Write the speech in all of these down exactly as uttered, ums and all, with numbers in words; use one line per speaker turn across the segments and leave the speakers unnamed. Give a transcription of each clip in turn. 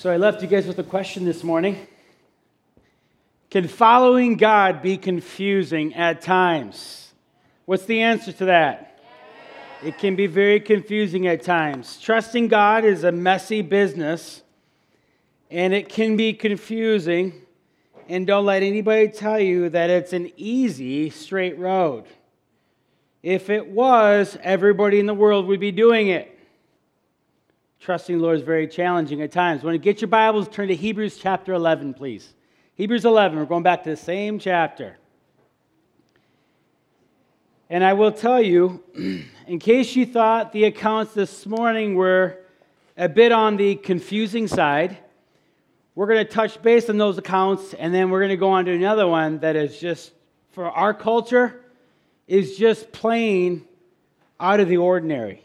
So I left you guys with a question this morning. Can following God be confusing at times? What's the answer to that? It can be very confusing at times. Trusting God is a messy business, and it can be confusing. And don't let anybody tell you that it's an easy, straight road. If it was, everybody in the world would be doing it. Trusting the Lord is very challenging at times. When you get your Bibles, turn to Hebrews chapter eleven, please. Hebrews eleven, we're going back to the same chapter. And I will tell you, in case you thought the accounts this morning were a bit on the confusing side, we're going to touch base on those accounts, and then we're going to go on to another one that is just, for our culture, is just plain out of the ordinary.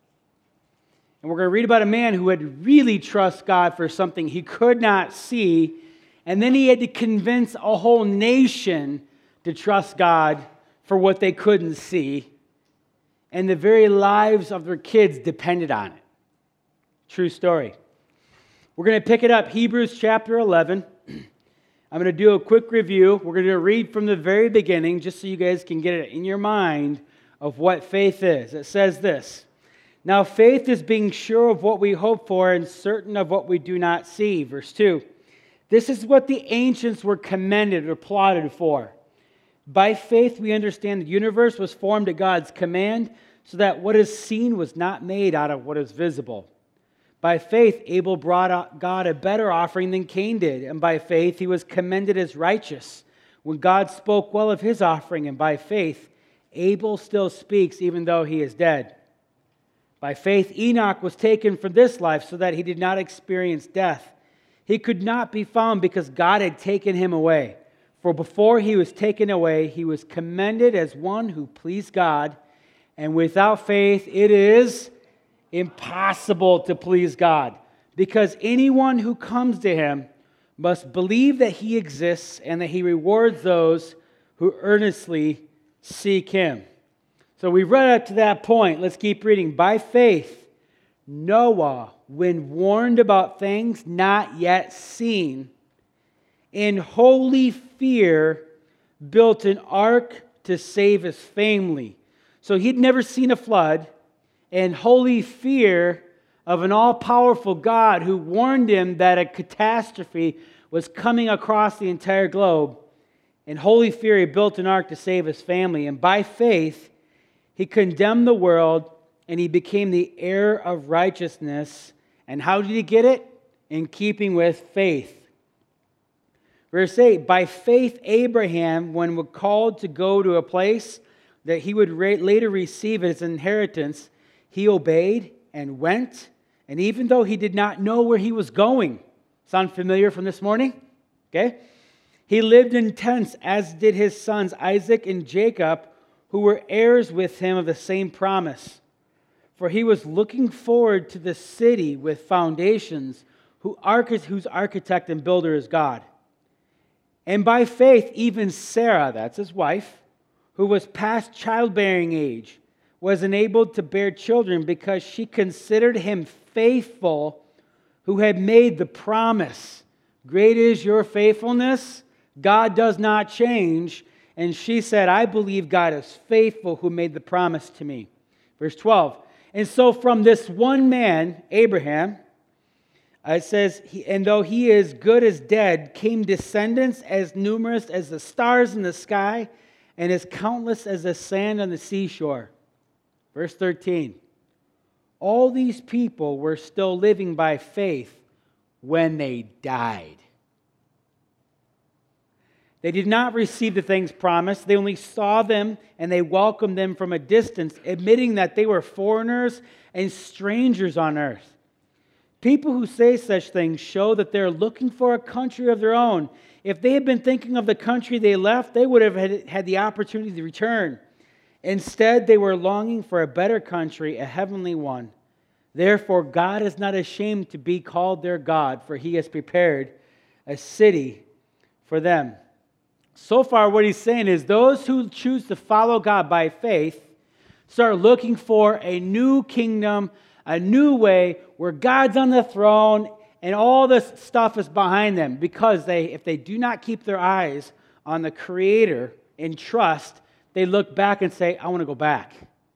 And we're going to read about a man who had really trust God for something he could not see, and then he had to convince a whole nation to trust God for what they couldn't see, and the very lives of their kids depended on it. True story. We're going to pick it up, Hebrews chapter eleven. I'm going to do a quick review. We're going to read from the very beginning, just so you guys can get it in your mind of what faith is. It says this: "Now faith is being sure of what we hope for and certain of what we do not see." Verse two, "This is what the ancients were commended or applauded for. By faith we understand the universe was formed at God's command, so that what is seen was not made out of what is visible. By faith Abel brought God a better offering than Cain did, and by faith he was commended as righteous when God spoke well of his offering, and by faith Abel still speaks even though he is dead. By faith Enoch was taken from this life so that he did not experience death. He could not be found because God had taken him away. For before he was taken away, he was commended as one who pleased God. And without faith, it is impossible to please God, because anyone who comes to him must believe that he exists and that he rewards those who earnestly seek him." So we've read up to that point. Let's keep reading. "By faith, Noah, when warned about things not yet seen, in holy fear built an ark to save his family." So he'd never seen a flood, and holy fear of an all-powerful God who warned him that a catastrophe was coming across the entire globe. In holy fear, he built an ark to save his family. And by faith, he condemned the world, and he became the heir of righteousness. And how did he get it? In keeping with faith. Verse eight, "By faith Abraham, when was called to go to a place that he would later receive as inheritance, he obeyed and went, and even though he did not know where he was going." Sound familiar from this morning? Okay. "He lived in tents, as did his sons Isaac and Jacob, who were heirs with him of the same promise. For he was looking forward to the city with foundations, whose architect and builder is God. And by faith, even Sarah," that's his wife, "who was past childbearing age, was enabled to bear children because she considered him faithful who had made the promise. Great is your faithfulness. God does not change. And she said, I believe God is faithful who made the promise to me." Verse twelve, "And so from this one man, Abraham," it says, "and though he is good as dead, came descendants as numerous as the stars in the sky and as countless as the sand on the seashore." Verse thirteen, "All these people were still living by faith when they died. They did not receive the things promised. They only saw them and they welcomed them from a distance, admitting that they were foreigners and strangers on earth. People who say such things show that they're looking for a country of their own. If they had been thinking of the country they left, they would have had, had the opportunity to return. Instead, they were longing for a better country, a heavenly one. Therefore, God is not ashamed to be called their God, for he has prepared a city for them." So far, what he's saying is those who choose to follow God by faith start looking for a new kingdom, a new way where God's on the throne And all this stuff is behind them because they, if they do not keep their eyes on the Creator in trust, they look back and say, I want to go back.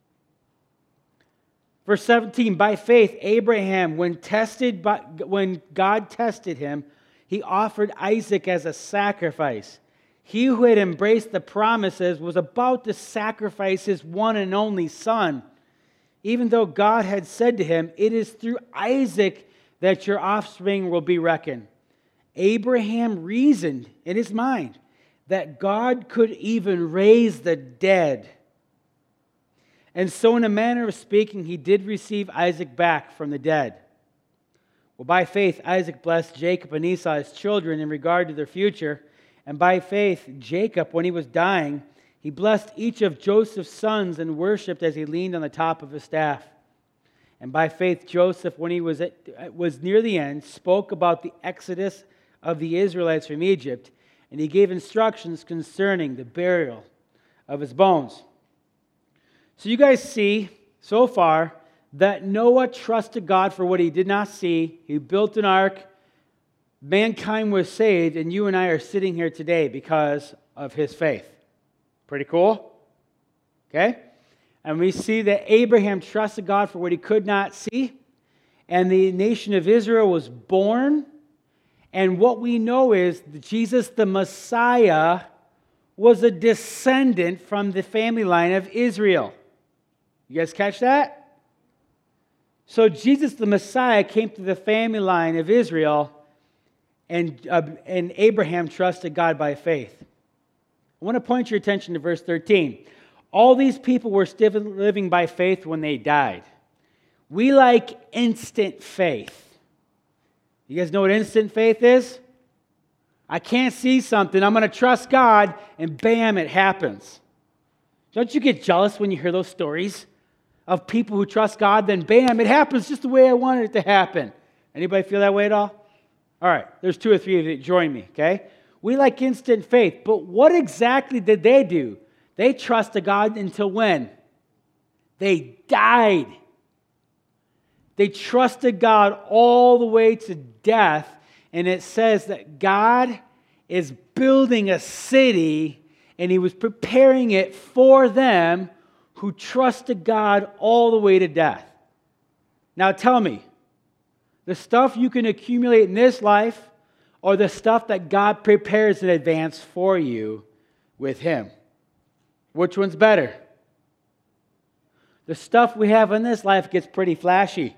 Verse seventeen, by faith, Abraham, when tested by, when God tested him, he offered Isaac as a sacrifice. He who had embraced the promises was about to sacrifice his one and only son, even though God had said to him, it is through Isaac that your offspring will be reckoned. Abraham reasoned in his mind that God could even raise the dead. And so in a manner of speaking, he did receive Isaac back from the dead. Well, by faith, Isaac blessed Jacob and Esau, his children, in regard to their future. And by faith, Jacob, when he was dying, he blessed each of Joseph's sons and worshipped as he leaned on the top of his staff. And by faith, Joseph, when he was, at, was near the end, spoke about the exodus of the Israelites from Egypt, and he gave instructions concerning the burial of his bones. So you guys see so far that Noah trusted God for what he did not see. He built an ark. Mankind was saved, and you and I are sitting here today because of his faith. Pretty cool? Okay? And we see that Abraham trusted God for what he could not see, and the nation of Israel was born. And what we know is that Jesus, the Messiah, was a descendant from the family line of Israel. You guys catch that? So Jesus, the Messiah, came through the family line of Israel, and, uh, and Abraham trusted God by faith. I want to point your attention to verse thirteen. All these people were still living by faith when they died. We like instant faith. You guys know what instant faith is? I can't see something, I'm going to trust God, and bam, it happens. Don't you get jealous when you hear those stories of people who trust God, then bam, it happens just the way I wanted it to happen? Anybody feel that way at all? All right, there's two or three of you. Join me, okay? We like instant faith, but what exactly did they do? They trusted God until when? They died. They trusted God all the way to death, and it says that God is building a city, and he was preparing it for them who trusted God all the way to death. Now tell me, the stuff you can accumulate in this life or the stuff that God prepares in advance for you with him? Which one's better? The stuff we have in this life gets pretty flashy.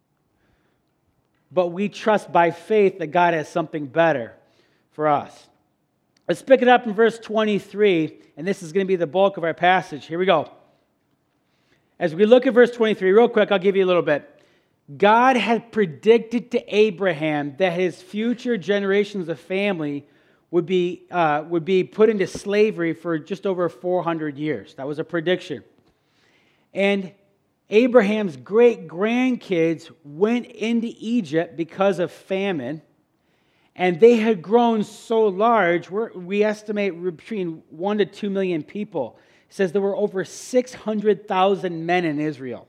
But we trust by faith that God has something better for us. Let's pick it up in verse twenty-three, and this is going to be the bulk of our passage. Here we go. As we look at verse twenty-three, real quick, I'll give you a little bit. God had predicted to Abraham that his future generations of family would be, uh, would be put into slavery for just over four hundred years. That was a prediction. And Abraham's great-grandkids went into Egypt because of famine, and they had grown so large, we're, we estimate between one to two million people. It says there were over six hundred thousand men in Israel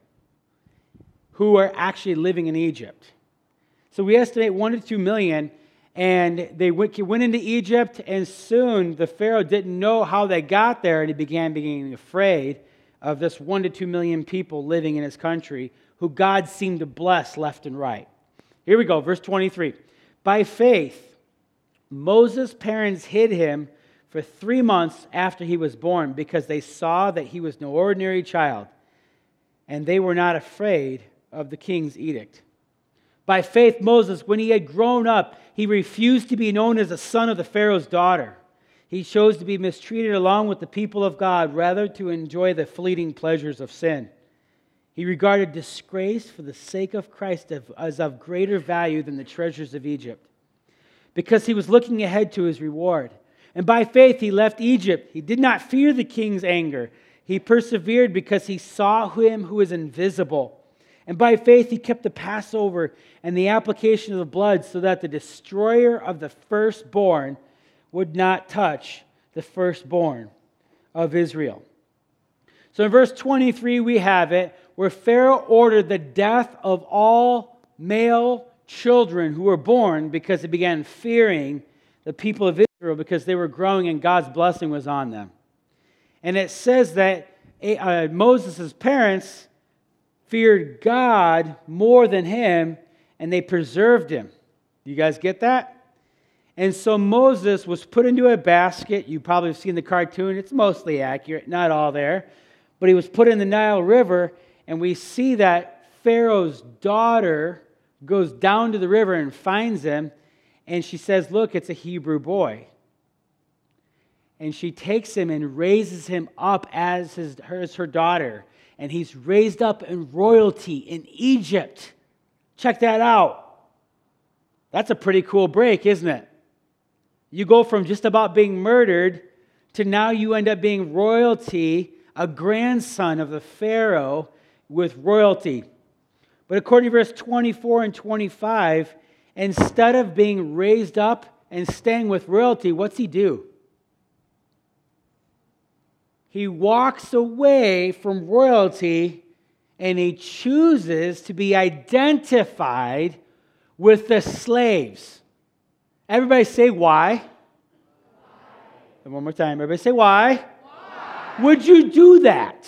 who are actually living in Egypt. So we estimate one to two million, and they went, went into Egypt, and soon the Pharaoh didn't know how they got there, and he began being afraid of this one to two million people living in his country who God seemed to bless left and right. Here we go, verse twenty-three. By faith, Moses' parents hid him for three months after he was born because they saw that he was no ordinary child, and they were not afraid of the king's edict. By faith, Moses, when he had grown up, he refused to be known as a son of the Pharaoh's daughter. He chose to be mistreated along with the people of God rather to enjoy the fleeting pleasures of sin. He regarded disgrace for the sake of Christ as of greater value than the treasures of Egypt, because he was looking ahead to his reward. And by faith he left Egypt. He did not fear the king's anger. He persevered because he saw him who is invisible. And by faith he kept the Passover and the application of the blood so that the destroyer of the firstborn would not touch the firstborn of Israel. So in verse twenty-three we have it, where Pharaoh ordered the death of all male children who were born because they began fearing the people of Israel because they were growing and God's blessing was on them. And it says that uh, Moses' parents feared God more than him, and they preserved him. You guys get that? And so Moses was put into a basket. You probably have seen the cartoon. It's mostly accurate, not all there. But he was put in the Nile River, and we see that Pharaoh's daughter goes down to the river and finds him, and she says, look, it's a Hebrew boy. And she takes him and raises him up as, his, as her daughter. And he's raised up in royalty in Egypt. Check that out. That's a pretty cool break, isn't it? You go from just about being murdered to now you end up being royalty, a grandson of the Pharaoh with royalty. But according to verse twenty-four and twenty-five, instead of being raised up and staying with royalty, what's he do? He walks away from royalty and he chooses to be identified with the slaves. Everybody say why. Why? And one more time. Everybody say why. Why? Would you do that?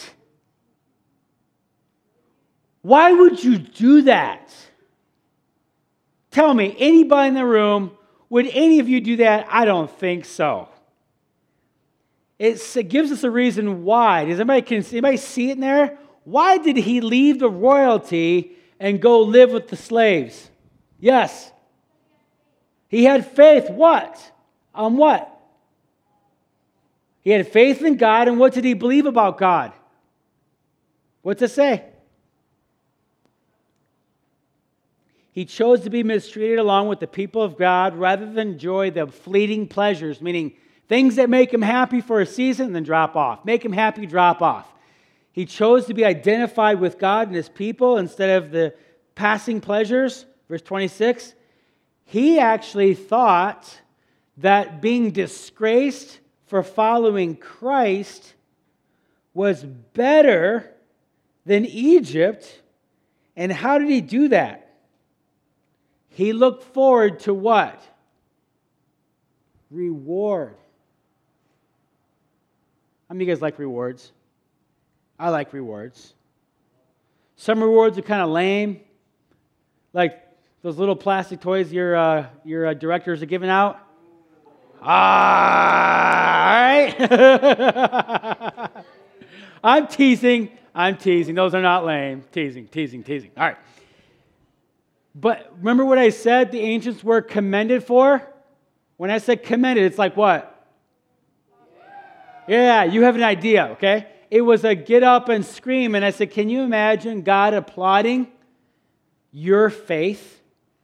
Why would you do that? Tell me, anybody in the room, would any of you do that? I don't think so. It's, it gives us a reason why. Does anybody, can anybody see it in there? Why did he leave the royalty and go live with the slaves? Yes. He had faith, what? On what? He had faith in God, and what did he believe about God? What's it say? He chose to be mistreated along with the people of God rather than enjoy the fleeting pleasures, meaning things that make him happy for a season and then drop off. Make him happy, drop off. He chose to be identified with God and his people instead of the passing pleasures. Verse twenty-six. He actually thought that being disgraced for following Christ was better than Egypt. And how did he do that? He looked forward to what? Reward. How many of you guys like rewards? I like rewards. Some rewards are kind of lame. Like those little plastic toys your uh, your uh, directors are giving out. Ah, all right. I'm teasing. I'm teasing. Those are not lame. Teasing, teasing, teasing. All right. But remember what I said the ancients were commended for? When I said commended, it's like what? Yeah, you have an idea, okay? It was a get up and scream. And I said, can you imagine God applauding your faith?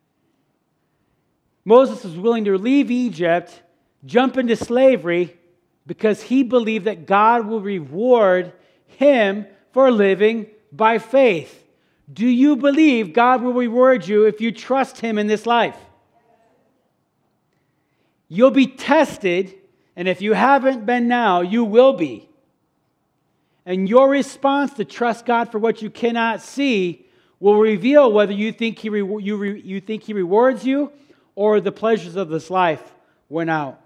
Moses was willing to leave Egypt, jump into slavery, because he believed that God will reward him for living by faith. Do you believe God will reward you if you trust him in this life? You'll be tested, and if you haven't been now, you will be. And your response to trust God for what you cannot see will reveal whether you think he re- you, re- you think he rewards you or the pleasures of this life went out.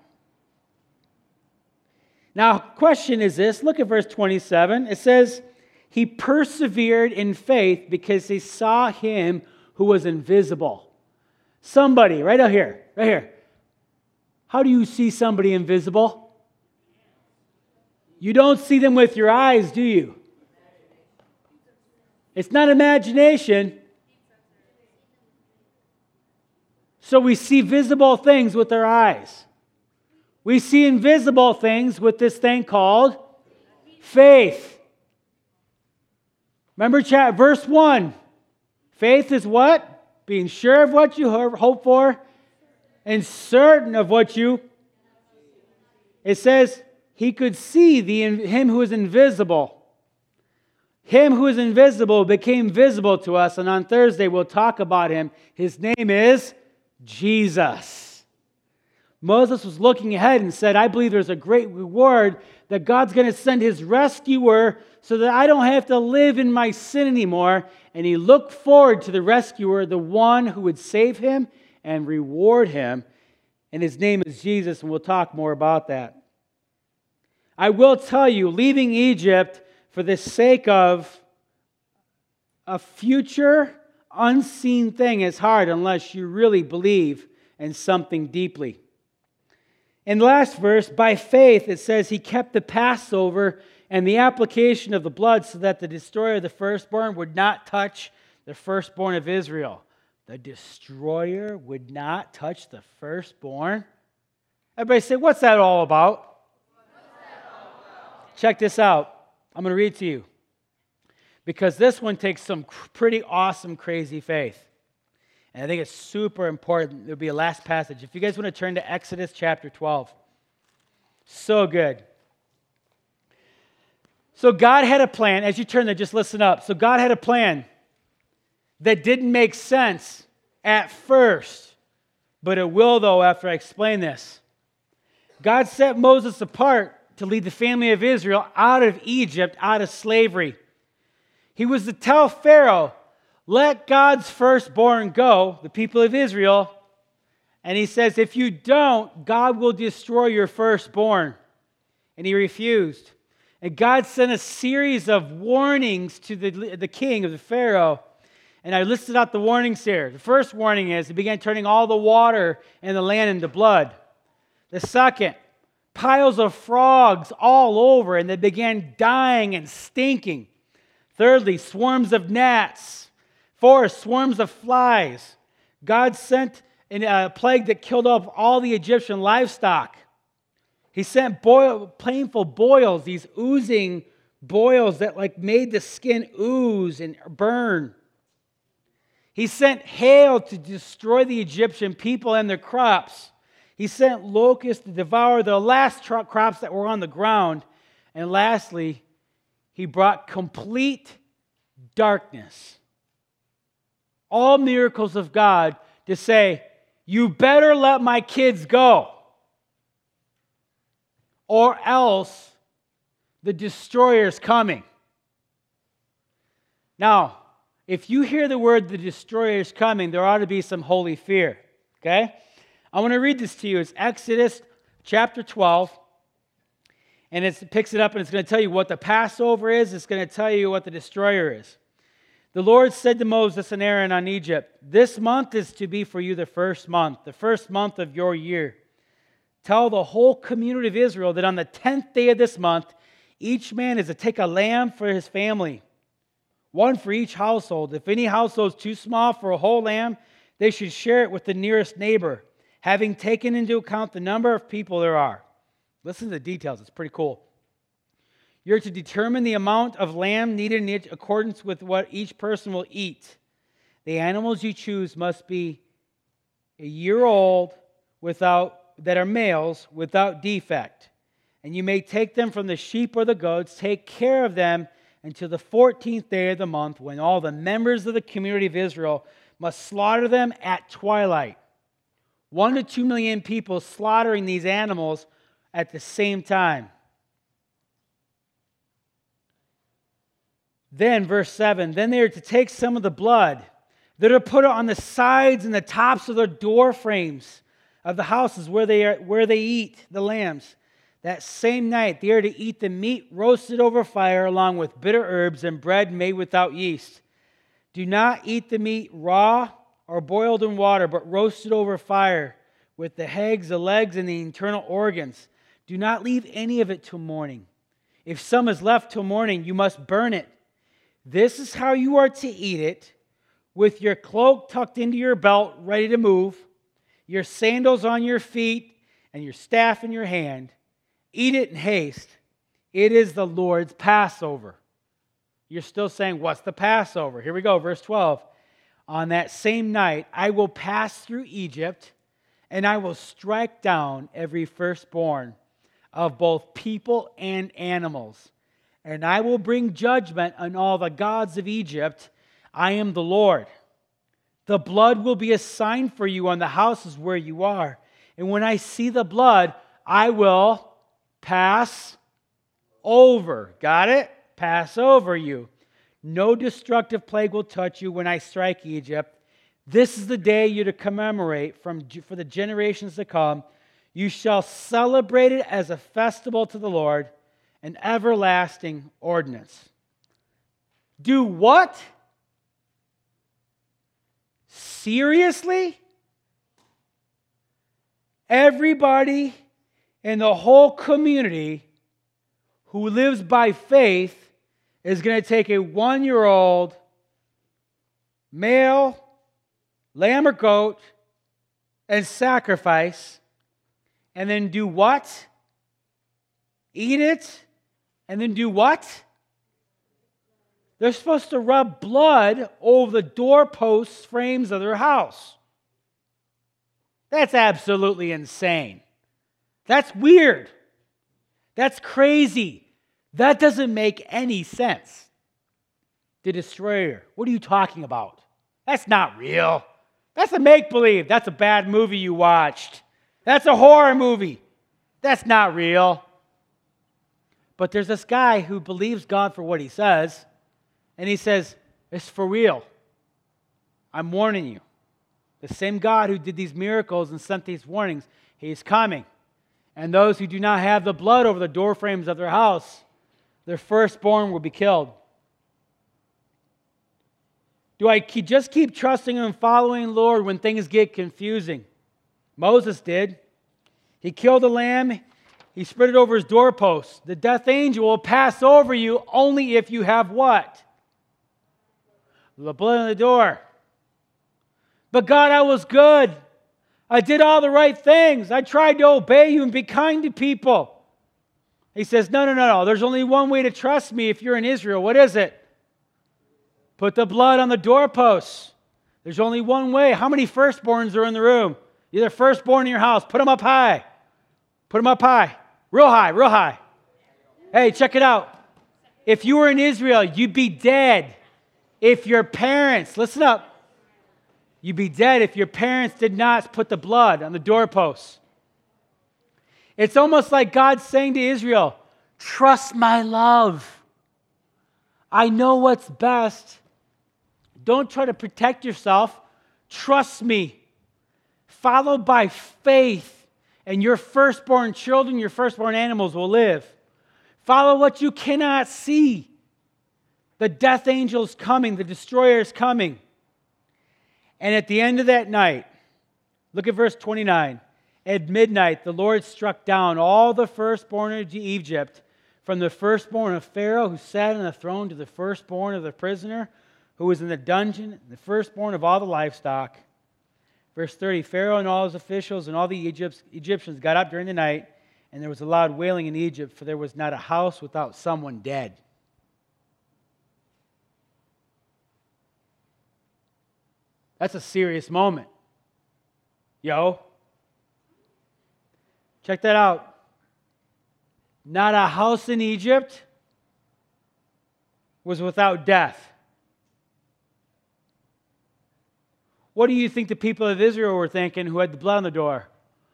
Now, question is this. Look at verse twenty-seven. It says, he persevered in faith because they saw him who was invisible. Somebody, right out here, right here. How do you see somebody invisible? You don't see them with your eyes, do you? It's not imagination. So we see visible things with our eyes. We see invisible things with this thing called faith. Remember chat, verse one. Faith is what? Being sure of what you hope for and certain of what you... It says he could see the him who is invisible. Him who is invisible became visible to us, and on Thursday we'll talk about him. His name is Jesus. Moses was looking ahead and said, I believe there's a great reward that God's going to send his rescuer so that I don't have to live in my sin anymore. And he looked forward to the rescuer, the one who would save him and reward him. And his name is Jesus, and we'll talk more about that. I will tell you, leaving Egypt for the sake of a future unseen thing is hard unless you really believe in something deeply. In the last verse, by faith, it says he kept the Passover and the application of the blood so that the destroyer of the firstborn would not touch the firstborn of Israel. The destroyer would not touch the firstborn? Everybody say, what's that all about? What's that all about? Check this out. I'm going to read to you. Because this one takes some pretty awesome, crazy faith. And I think it's super important. There'll be a last passage. If you guys want to turn to Exodus chapter twelve. So good. So God had a plan. As you turn there, just listen up. So God had a plan that didn't make sense at first. But it will, though, after I explain this. God set Moses apart to lead the family of Israel out of Egypt, out of slavery. He was to tell Pharaoh, let God's firstborn go, the people of Israel. And he says, if you don't, God will destroy your firstborn. And he refused. And God sent a series of warnings to the, the king of the Pharaoh. And I listed out the warnings here. The first warning is he began turning all the water in the land into blood. The second, piles of frogs all over, and they began dying and stinking. Thirdly, swarms of gnats. Fourth, swarms of flies. God sent a plague that killed off all the Egyptian livestock. He sent boil, painful boils, these oozing boils that like made the skin ooze and burn. He sent hail to destroy the Egyptian people and their crops. He sent locusts to devour the last crops that were on the ground. And lastly, he brought complete darkness. All miracles of God to say, you better let my kids go, or else the destroyer's coming. Now, if you hear the word the destroyer's coming, there ought to be some holy fear. Okay? I want to read this to you. It's Exodus chapter twelve. And it picks it up and it's going to tell you what the Passover is. It's going to tell you what the destroyer is. The Lord said to Moses and Aaron on Egypt, this month is to be for you the first month, the first month of your year. Tell the whole community of Israel that on the tenth day of this month, each man is to take a lamb for his family, one for each household. If any household is too small for a whole lamb, they should share it with the nearest neighbor, having taken into account the number of people there are. Listen to the details. It's pretty cool. You're to determine the amount of lamb needed in accordance with what each person will eat. The animals you choose must be a year old without that are males without defect. And you may take them from the sheep or the goats. Take care of them until the fourteenth day of the month, when all the members of the community of Israel must slaughter them at twilight. One to two million people slaughtering these animals at the same time. Then, verse seven, then they are to take some of the blood. They're to put it on the sides and the tops of the door frames of the houses where they are, where they eat the lambs. That same night, they are to eat the meat roasted over fire along with bitter herbs and bread made without yeast. Do not eat the meat raw or boiled in water, but roasted over fire with the heads, the legs, and the internal organs. Do not leave any of it till morning. If some is left till morning, you must burn it. This is how you are to eat it, with your cloak tucked into your belt, ready to move, your sandals on your feet, and your staff in your hand. Eat it in haste. It is the Lord's Passover. You're still saying, what's the Passover? Here we go, verse twelve. On that same night, I will pass through Egypt, and I will strike down every firstborn of both people and animals. And I will bring judgment on all the gods of Egypt. I am the Lord. The blood will be a sign for you on the houses where you are. And when I see the blood, I will pass over. Got it? Pass over you. No destructive plague will touch you when I strike Egypt. This is the day you're to commemorate from, for the generations to come. You shall celebrate it as a festival to the Lord, an everlasting ordinance. Do what? Seriously? Everybody in the whole community who lives by faith is going to take a one-year-old male lamb or goat and sacrifice, and then do what? Eat it, and then do what? They're supposed to rub blood over the doorpost frames of their house. That's absolutely insane. That's weird. That's crazy. That doesn't make any sense. The destroyer. What are you talking about? That's not real. That's a make-believe. That's a bad movie you watched. That's a horror movie. That's not real. But there's this guy who believes God for what he says, and he says, it's for real. I'm warning you. The same God who did these miracles and sent these warnings, he's coming. And those who do not have the blood over the doorframes of their house, their firstborn will be killed. Do I just keep trusting and following the Lord when things get confusing? Moses did. He killed a lamb. He spread it over his doorpost. The death angel will pass over you only if you have what? The blood on the door. But God, I was good. I did all the right things. I tried to obey you and be kind to people. He says, no, no, no, no. There's only one way to trust me if you're in Israel. What is it? Put the blood on the doorposts. There's only one way. How many firstborns are in the room? You're the firstborn in your house. Put them up high. Put them up high. Real high, real high. Hey, check it out. If you were in Israel, you'd be dead if your parents, listen up, you'd be dead if your parents did not put the blood on the doorposts. It's almost like God saying to Israel, trust my love. I know what's best. Don't try to protect yourself. Trust me. Follow by faith, and your firstborn children, your firstborn animals will live. Follow what you cannot see. The death angel's coming. The destroyer is coming. And at the end of that night, look at verse twenty-nine. At midnight, the Lord struck down all the firstborn of Egypt, from the firstborn of Pharaoh who sat on the throne to the firstborn of the prisoner who was in the dungeon, the firstborn of all the livestock. Verse thirty, Pharaoh and all his officials and all the Egypt, Egyptians got up during the night, and there was a loud wailing in Egypt, for there was not a house without someone dead. That's a serious moment. Yo. Check that out. Not a house in Egypt was without death. What do you think the people of Israel were thinking who had the blood on the door?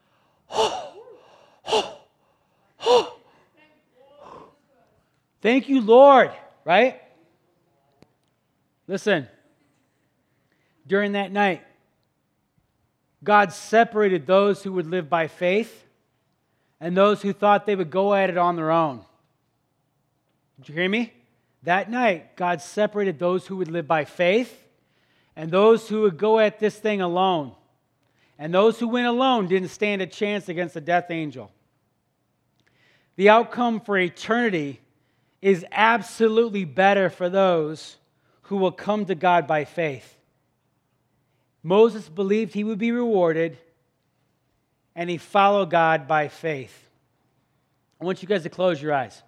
Thank you, Lord, right? Listen. During that night, God separated those who would live by faith and those who thought they would go at it on their own. Did you hear me? That night, God separated those who would live by faith and those who would go at this thing alone. And those who went alone didn't stand a chance against the death angel. The outcome for eternity is absolutely better for those who will come to God by faith. Moses believed he would be rewarded, and he followed God by faith. I want you guys to close your eyes.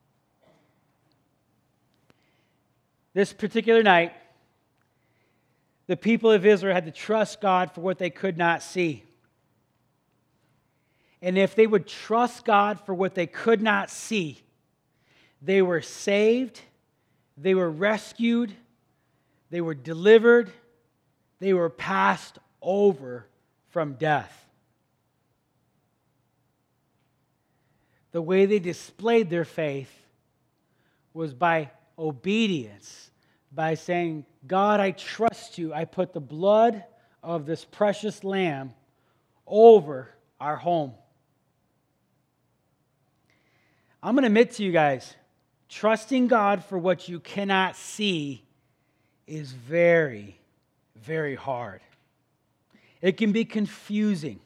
This particular night, the people of Israel had to trust God for what they could not see. And if they would trust God for what they could not see, they were saved, they were rescued, they were delivered, they were passed over from death. the way they displayed their faith was by obedience, by saying, God, I trust you. I put the blood of this precious lamb over our home. I'm going to admit to you guys, trusting God for what you cannot see is very, very hard. It can be confusing.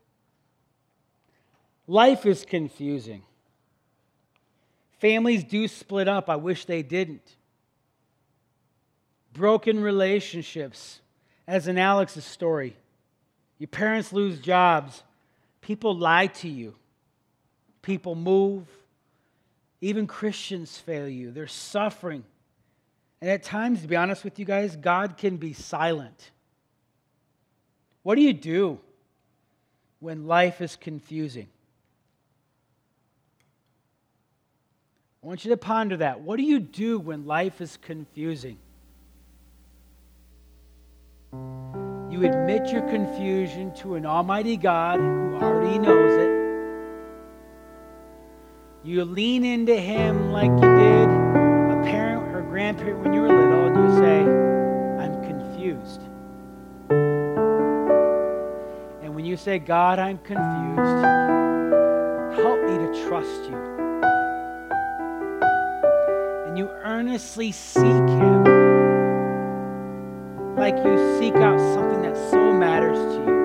Life is confusing. Families do split up. I wish they didn't. Broken relationships, as in Alex's story. Your parents lose jobs. People lie to you. People move. Even Christians fail you. There's suffering. And at times, to be honest with you guys, God can be silent. What do you do when life is confusing? I want you to ponder that. What do you do when life is confusing? You admit your confusion to an almighty God who already knows it. You lean into Him like you did a parent or grandparent when you were little, and you say, I'm confused. And when you say, God, I'm confused, help me to trust you. And you earnestly seek Him like you seek out something that so matters to you.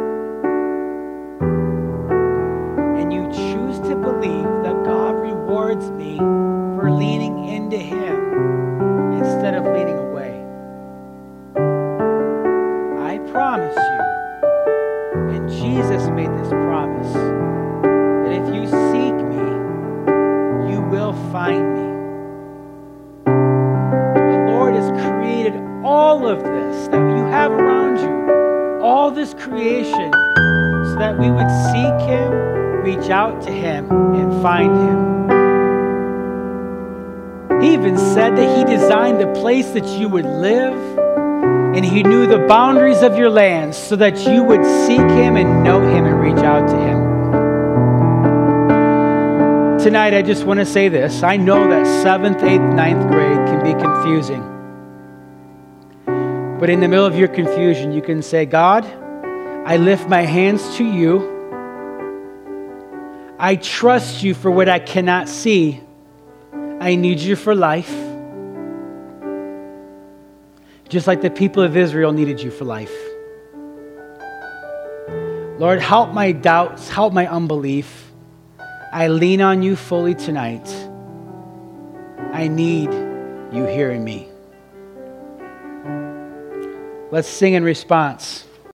And you choose to believe that God rewards me for leaning into Him instead of leaning away. I promise you, and Jesus made this promise, that if you seek me, you will find me. The Lord has created all of this that you have around you, all this creation, so that we would seek Him, reach out to Him, and find Him. He even said that He designed the place that you would live, and He knew the boundaries of your land so that you would seek Him and know Him and reach out to Him. Tonight, I just want to say this. I know that seventh, eighth, ninth grade can be confusing. But in the middle of your confusion, you can say, God, I lift my hands to you. I trust you for what I cannot see. I need you for life. Just like the people of Israel needed you for life. Lord, help my doubts, help my unbelief. I lean on you fully tonight. I need you hearing me. Let's sing in response.